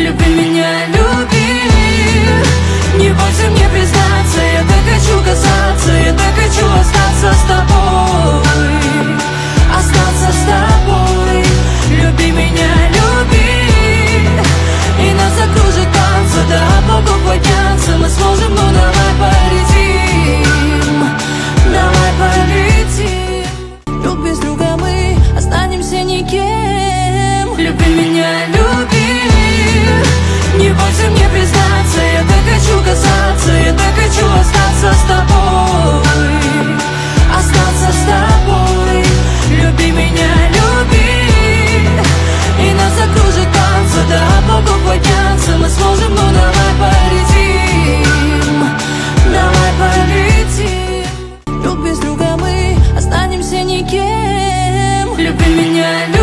Люби меня, люби. Не бойся мне признаться, я так хочу касаться, я так хочу остаться с тобой, остаться с тобой. Люби меня, люби, и нас закружит танцы, до облаков подняться мы сможем, ну давай полетим, давай полетим. Друг без друга мы останемся никем. Люби меня, люби. Не бойся мне признаться, я так хочу касаться, я так хочу остаться с тобой, остаться с тобой. Люби меня, люби, и нас закружит танцы, до облаков подняться мы сможем, ну давай полетим, давай полетим. Друг без друга мы останемся никем. Люби меня, люби.